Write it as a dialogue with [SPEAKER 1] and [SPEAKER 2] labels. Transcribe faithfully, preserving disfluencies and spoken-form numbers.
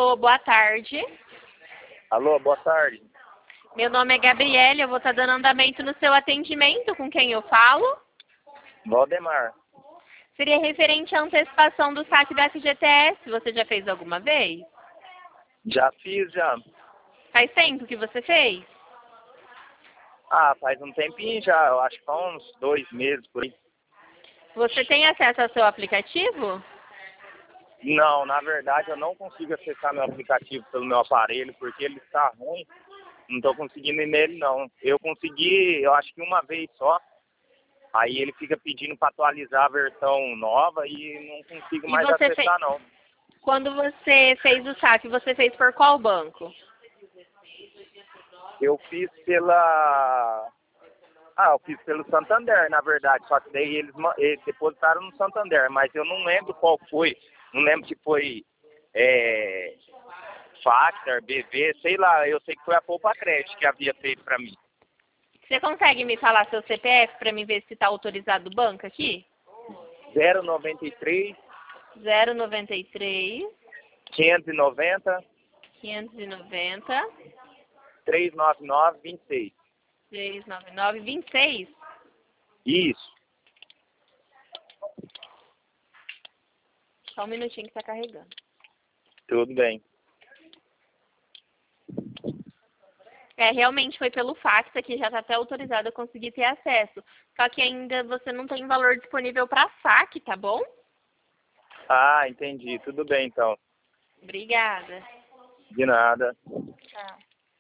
[SPEAKER 1] Alô, boa tarde.
[SPEAKER 2] Alô, boa tarde.
[SPEAKER 1] Meu nome é Gabriela, eu vou estar dando andamento no seu atendimento. Com quem eu falo?
[SPEAKER 2] Valdemar.
[SPEAKER 1] Seria referente à antecipação do saque da F G T S. Você já fez alguma vez?
[SPEAKER 2] Já fiz, já.
[SPEAKER 1] Faz tempo que você fez?
[SPEAKER 2] Ah, faz um tempinho já, eu acho que faz uns dois meses por aí.
[SPEAKER 1] Você tem acesso ao seu aplicativo?
[SPEAKER 2] Não, na verdade eu não consigo acessar meu aplicativo pelo meu aparelho, porque ele está ruim. Não estou conseguindo ir nele, não. Eu consegui, eu acho que uma vez só. Aí ele fica pedindo para atualizar a versão nova e não consigo
[SPEAKER 1] E
[SPEAKER 2] mais
[SPEAKER 1] você
[SPEAKER 2] acessar,
[SPEAKER 1] fez...
[SPEAKER 2] não.
[SPEAKER 1] Quando você fez o saque, você fez por qual banco?
[SPEAKER 2] Eu fiz pela... Ah, eu fiz pelo Santander, na verdade. Só que daí eles, ma- eles depositaram no Santander, mas eu não lembro qual foi. Não lembro se foi é, Factor, B V, sei lá. Eu sei que foi a Poupa Crédito que havia feito para mim.
[SPEAKER 1] Você consegue me falar seu C P F para mim ver se está autorizado o banco aqui?
[SPEAKER 2] zero nove três,
[SPEAKER 1] zero nove três,
[SPEAKER 2] quinhentos e noventa,
[SPEAKER 1] quinhentos e noventa,
[SPEAKER 2] trezentos e noventa e nove, vinte e seis.
[SPEAKER 1] trezentos e noventa e nove, vinte e seis.
[SPEAKER 2] Isso.
[SPEAKER 1] Só um minutinho que está carregando.
[SPEAKER 2] Tudo bem.
[SPEAKER 1] É, realmente foi pelo fax aqui, já está até autorizado a conseguir ter acesso. Só que ainda você não tem valor disponível para saque, tá bom?
[SPEAKER 2] Ah, entendi. Tudo bem, então.
[SPEAKER 1] Obrigada.
[SPEAKER 2] De nada.
[SPEAKER 1] Tchau.